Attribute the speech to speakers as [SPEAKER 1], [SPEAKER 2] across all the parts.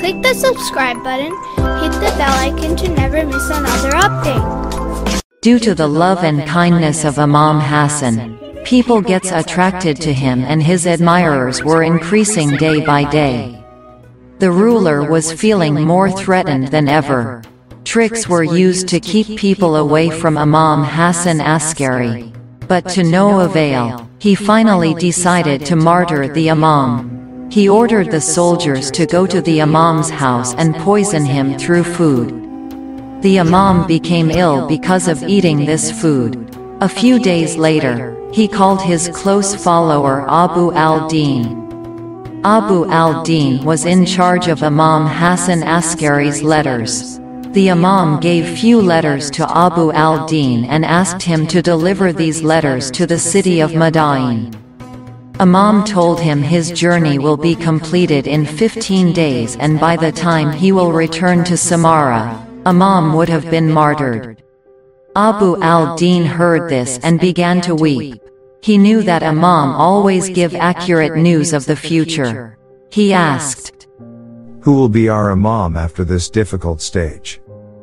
[SPEAKER 1] Click the subscribe button, hit the bell icon to never miss another update.
[SPEAKER 2] Due to the love and kindness of Imam Hassan, people gets attracted to him and his admirers were increasing day by day. The ruler was feeling more threatened than ever. Tricks were used to keep people away from Imam Hassan Askari. But to no avail, he finally decided to martyr the Imam. He ordered the soldiers to go to the Imam's house and poison him through food. The Imam became ill because of eating this food. A few days later, he called his close follower Abu al-Din. Abu al-Din was in charge of Imam Hassan Askari's letters. The Imam gave few letters to Abu al-Din and asked him to deliver these letters to the city of Madain. Imam told him his journey will be completed in 15 days and by the time he will return to Samarra, Imam would have been martyred. Abu al-Din heard this and began to weep. He knew that Imam always give accurate news of the future. He asked,
[SPEAKER 3] "Who will be our Imam after this difficult stage?"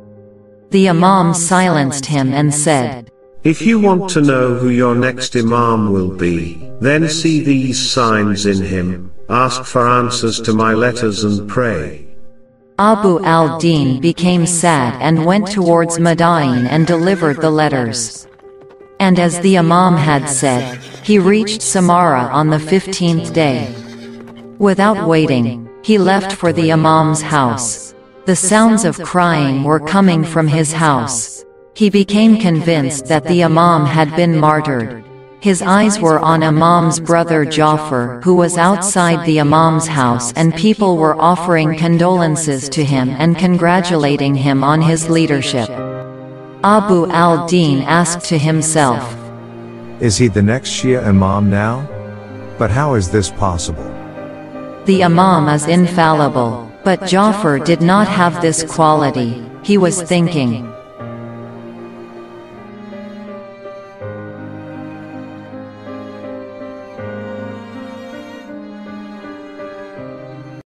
[SPEAKER 2] The Imam silenced him and said,
[SPEAKER 4] "If you want to know who your next Imam will be, then see these signs in him, ask for answers to my letters and pray."
[SPEAKER 2] Abu al-Din became sad and went towards Madain and delivered the letters. And as the Imam had said, he reached Samarra on the 15th day. Without waiting, he left for the Imam's house. The sounds of crying were coming from his house. He became convinced that the Imam had been martyred. His eyes were on Imam's brother Ja'far, who was outside the Imam's house, and people were offering condolences to him and congratulating him on his leadership. Abu al-Din asked to himself,
[SPEAKER 3] "Is he the next Shia Imam now? But how is this possible?
[SPEAKER 2] The Imam is infallible, but Ja'far did not have this quality." He was thinking,